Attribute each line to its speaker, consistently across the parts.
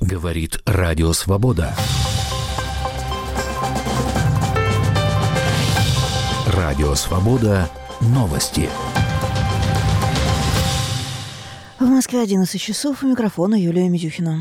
Speaker 1: Говорит Радио Свобода. Радио Свобода. Новости.
Speaker 2: В Москве 11 часов. У микрофона Юлия Медюхина.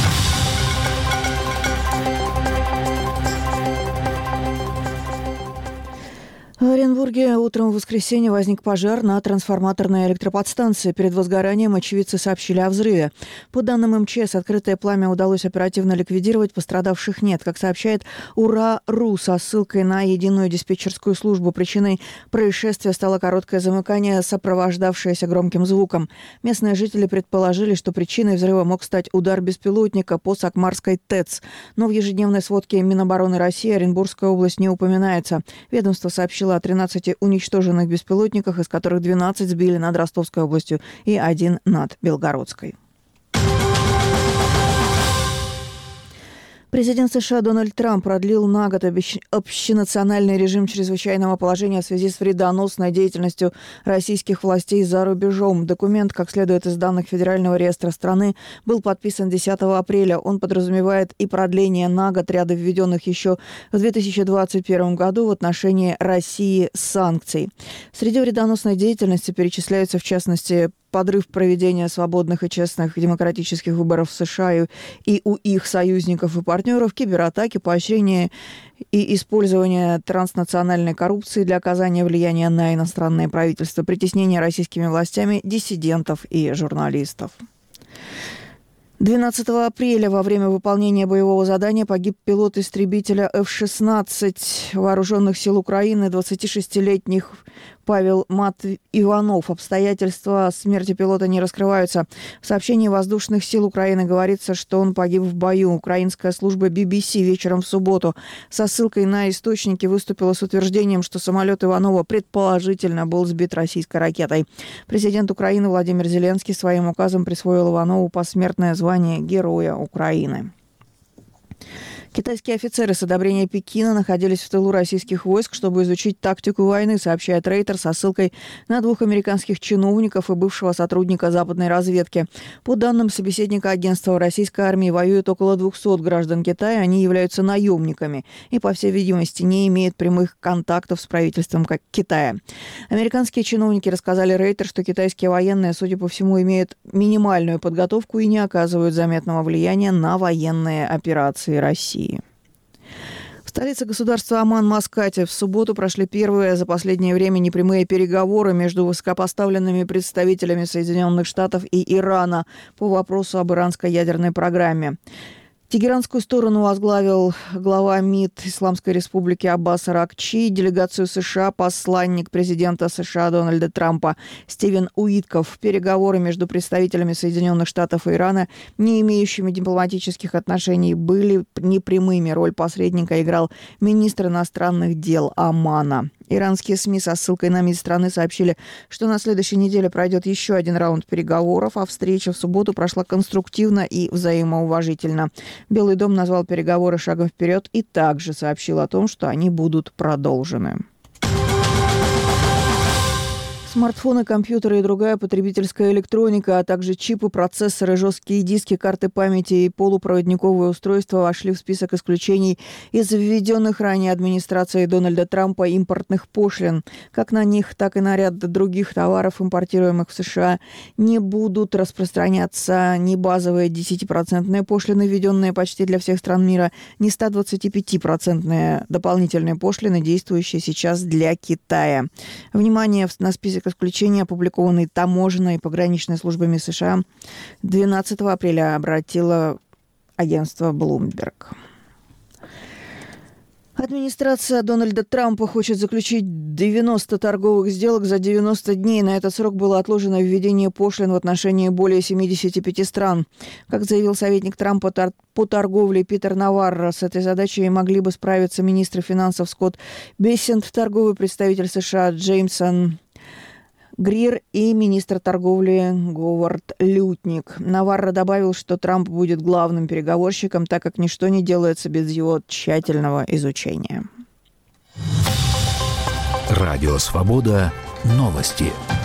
Speaker 2: В Оренбурге утром в воскресенье возник пожар на трансформаторной электроподстанции. Перед возгоранием очевидцы сообщили о взрыве. По данным МЧС, открытое пламя удалось оперативно ликвидировать, пострадавших нет. Как сообщает УРА.ру со ссылкой на единую диспетчерскую службу, причиной происшествия стало короткое замыкание, сопровождавшееся громким звуком. Местные жители предположили, что причиной взрыва мог стать удар беспилотника по Сакмарской ТЭЦ. Но в ежедневной сводке Минобороны России Оренбургская область не упоминается. Ведомство сообщило о 13 уничтоженных беспилотниках, из которых 12 сбили над Ростовской областью и 1 над Белгородской. Президент США Дональд Трамп продлил на год общенациональный режим чрезвычайного положения в связи с вредоносной деятельностью российских властей за рубежом. Документ, как следует из данных Федерального реестра страны, был подписан 10 апреля. Он подразумевает и продление на год ряда введенных еще в 2021 году в отношении России санкций. Среди вредоносной деятельности перечисляются, в частности, подрыв проведения свободных и честных демократических выборов в США и у их союзников и партнеров, кибератаки, поощрение и использование транснациональной коррупции для оказания влияния на иностранные правительства, притеснение российскими властями диссидентов и журналистов. 12 апреля во время выполнения боевого задания погиб пилот истребителя F-16 Вооруженных сил Украины, 26-летний Павел Иванов. Обстоятельства смерти пилота не раскрываются. В сообщении Воздушных сил Украины говорится, что он погиб в бою. Украинская служба BBC вечером в субботу со ссылкой на источники выступила с утверждением, что самолет Иванова предположительно был сбит российской ракетой. Президент Украины Владимир Зеленский своим указом присвоил Иванову посмертное звание Героя Украины. Китайские офицеры с одобрения Пекина находились в тылу российских войск, чтобы изучить тактику войны, сообщает Рейтер со ссылкой на 2 американских чиновников и бывшего сотрудника западной разведки. По данным собеседника агентства, в российской армии воюет около 200 граждан Китая. Они являются наемниками и, по всей видимости, не имеют прямых контактов с правительством Китая. Американские чиновники рассказали Рейтер, что китайские военные, судя по всему, имеют минимальную подготовку и не оказывают заметного влияния на военные операции России. В столице государства Оман, Маскате, в субботу прошли первые за последнее время непрямые переговоры между высокопоставленными представителями Соединенных Штатов и Ирана по вопросу об иранской ядерной программе. Тегеранскую сторону возглавил глава МИД Исламской Республики Аббас Аракчи, делегацию США посланник президента США Дональда Трампа Стивен Уитков. Переговоры между представителями Соединенных Штатов и Ирана, не имеющими дипломатических отношений, были непрямыми. Роль посредника играл министр иностранных дел Омана. Иранские СМИ со ссылкой на МИД страны сообщили, что на следующей неделе пройдет еще один раунд переговоров, а встреча в субботу прошла конструктивно и взаимоуважительно. Белый дом назвал переговоры шагом вперед и также сообщил о том, что они будут продолжены. Смартфоны, компьютеры и другая потребительская электроника, а также чипы, процессоры, жесткие диски, карты памяти и полупроводниковые устройства вошли в список исключений из введенных ранее администрацией Дональда Трампа импортных пошлин. Как на них, так и на ряд других товаров, импортируемых в США, не будут распространяться ни базовые 10% пошлины, введенные почти для всех стран мира, ни 125% дополнительные пошлины, действующие сейчас для Китая. Внимание на список исключения, опубликованный таможенной и пограничной службами США, 12 апреля обратило агентство Bloomberg. Администрация Дональда Трампа хочет заключить 90 торговых сделок за 90 дней. На этот срок было отложено введение пошлин в отношении более 75 стран. Как заявил советник Трампа по торговле Питер Наварро, с этой задачей могли бы справиться министр финансов Скотт Бессент, торговый представитель США Джеймсон Грир и министр торговли Говард Лютник. Наварро добавил, что Трамп будет главным переговорщиком, так как ничто не делается без его тщательного изучения.
Speaker 1: Радио «Свобода». Новости.